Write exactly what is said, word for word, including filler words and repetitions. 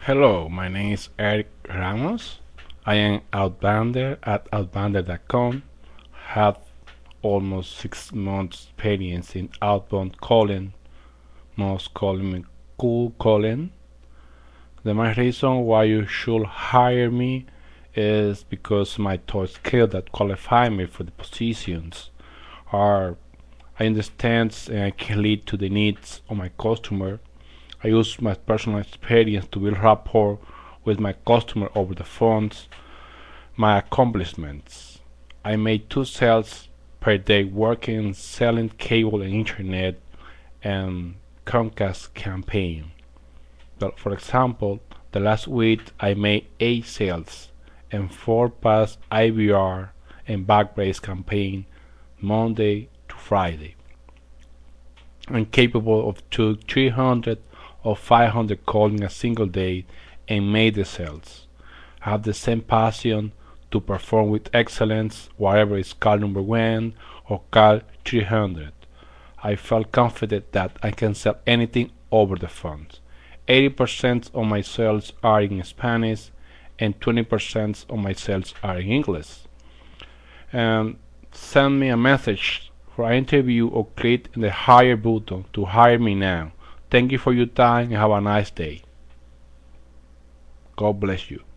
Hello, my name is Eric Ramos. I am outbounder at outbounder dot com. Have almost six months experience in outbound calling, most calling me cool calling. The main reason why you should hire me is because my top skills that qualify me for the positions are I understand and I can lead to the needs of my customer. I use my personal experience to build rapport with my customer over the phones. My accomplishments. I made two sales per day working selling cable and internet and Comcast campaign. But for example, the last week I made eight sales and four past I V R and backbase campaign Monday to Friday. I'm capable of two, three hundred or five hundred calls in a single day and made the sales. I have the same passion to perform with excellence, whatever is call number one or call three hundred. I felt confident that I can sell anything over the phone. eighty percent of my sales are in Spanish and twenty percent of my sales are in English. And send me a message for an interview or click the hire button to hire me now. Thank you for your time and have a nice day. God bless you.